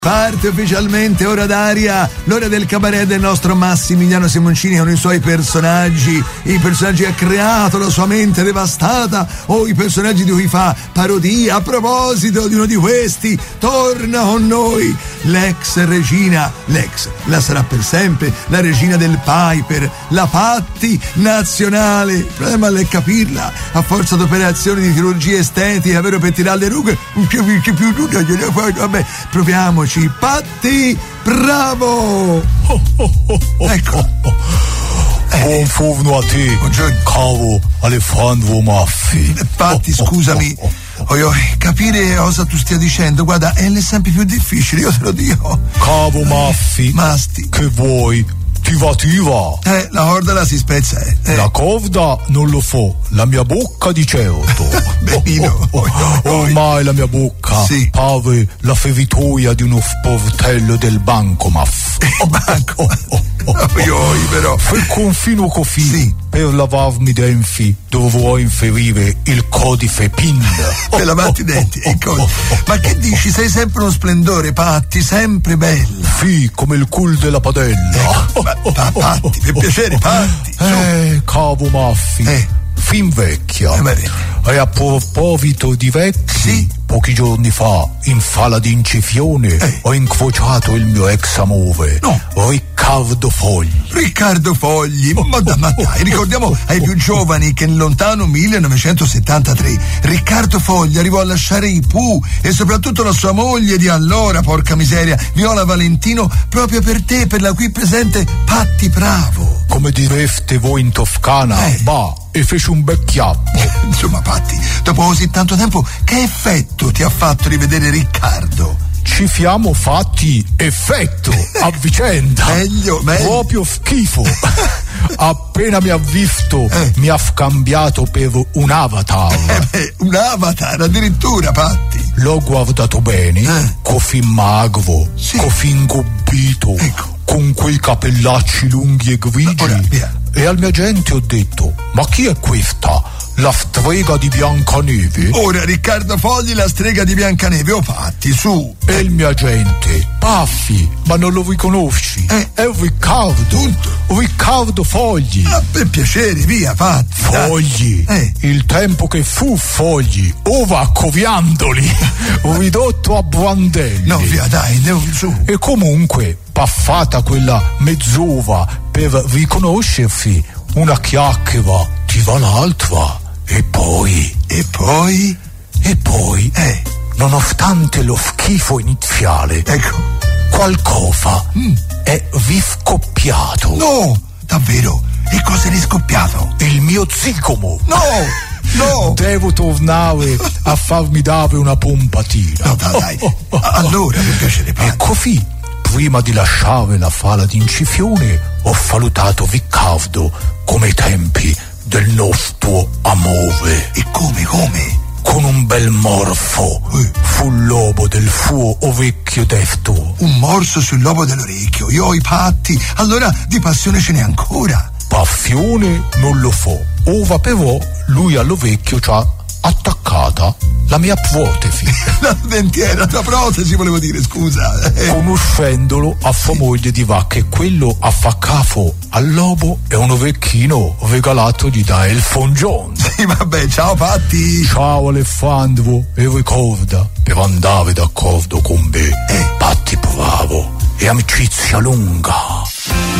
Parte ufficialmente Ora d'aria, l'ora del cabaret del nostro Massimiliano Simoncini con i suoi personaggi, i personaggi che ha creato la sua mente devastata o i personaggi di cui fa parodia. A proposito di uno di questi, torna con noi l'ex regina, la sarà per sempre, la regina del Piper, la Patti nazionale. Il problema è capirla, a forza di operazioni di chirurgia estetica, vero, per tirare le rughe, non ci più nulla, vabbè, proviamoci. Patti, bravo! Ecco. Buon forno a te. Buongiorno. Cavo Alessandro Maffi. Patti, scusami. Capire cosa tu stia dicendo, guarda, è sempre più difficile, io te lo dico. Cavo Maffi. Masti. Che vuoi? Tiva. La corda la si spezza, La corda non lo so, la mia bocca di certo. Benino. Ormai la mia bocca pare la feritoia di uno sportello del bancomat. Banco? Però. Per confino così, sì. Per lavarmi i denti dovrò inserire il codice PIN. Per lavarti i denti, Ma che dici? Sei sempre uno splendore, Patti, sempre bella. Sì, come il cul della padella. Patti, per piacere, Patti. Cavo Maffi. Fin vecchia. E a proposito di vecchi, pochi giorni fa, in sala di incisione, ho incrociato il mio ex amore, Riccardo Fogli. Ma dai, ricordiamo ai più giovani che nel lontano 1973 Riccardo Fogli arrivò a lasciare i Pooh e soprattutto la sua moglie di allora, porca miseria, Viola Valentino, proprio per te, per la qui presente Patti Bravo. Come direste voi in Toscana, e fece un bel chiappo. Insomma, Patti, dopo così tanto tempo, che effetto ti ha fatto rivedere Riccardo? Ci siamo fatti effetto a vicenda. Meglio. Proprio schifo. Appena mi ha visto, mi ha scambiato per un avatar. Un avatar addirittura, Patti. L'ho guardato bene, così magro, così ingobbito, con quei capellacci lunghi e grigi. E al mio agente ho detto: ma chi è questa? La strega di Biancaneve? Ora Riccardo Fogli, la strega di Biancaneve, Patti, su. E il mio agente: Paffi, ma non lo riconosci? È Riccardo. Riccardo Fogli. Per piacere, via, Patti. Fogli. Il tempo che fu Fogli, ora coviandoli, ridotto a brandelli. No, via, dai, andiamo su. E comunque, passata quella mezz'ora per riconoscersi, una chiacchiera ti va l'altra. E poi, nonostante lo schifo iniziale, qualcosa è riscoppiato. No, davvero? E cosa è riscoppiato? Il mio zigomo. No! Devo tornare a farmi dare una pompatina. No, dai. Allora, per piacere, Patti. E così, prima di lasciare la sala di incisione, ho salutato Riccardo come ai tempi del nostro amore. E come? Con un bel morso sul lobo del suo orecchio destro. Un morso sul lobo dell'orecchio? Io i Patti, allora di passione ce n'è ancora. Passione non lo so. Ora però lui all'orecchio c'ha attaccata la mia protesi. La dentiera, la protesi volevo dire, scusa. Conoscendolo, a sua moglie dirà che quello affaccafo al lobo è un orecchino regalatogli da Elton John. Sì, vabbè, ciao Patti. Ciao Alessandro, e ricorda, per andare d'accordo con me, Patti Bravo e amicizia lunga.